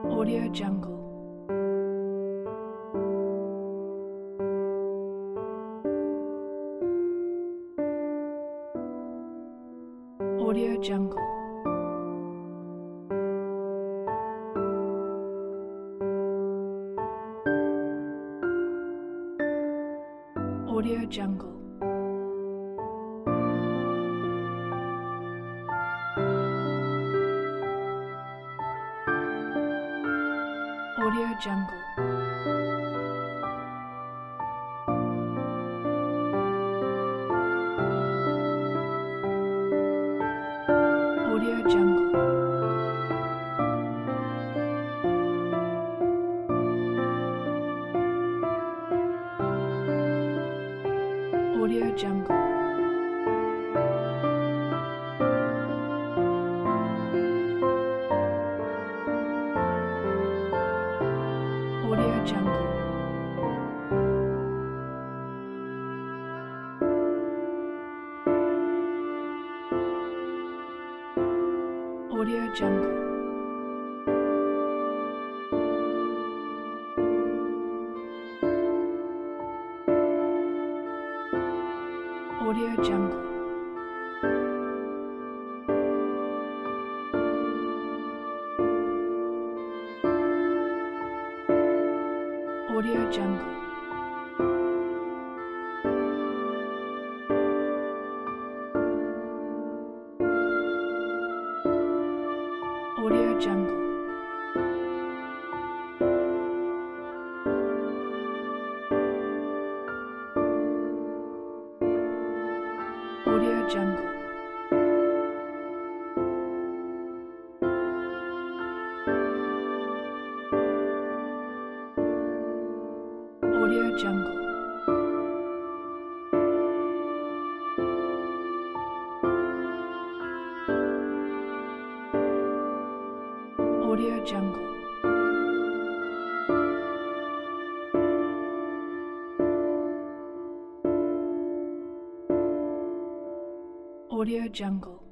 Audio Jungle. Audio Jungle. Audio Jungle. Audio Jungle. Audio Jungle. Audio Jungle. Audio Jungle. Audio Jungle. Audio Jungle. Audio Jungle. Audio Jungle. Audio Jungle. Audio Jungle. Audio Jungle. Audio Jungle.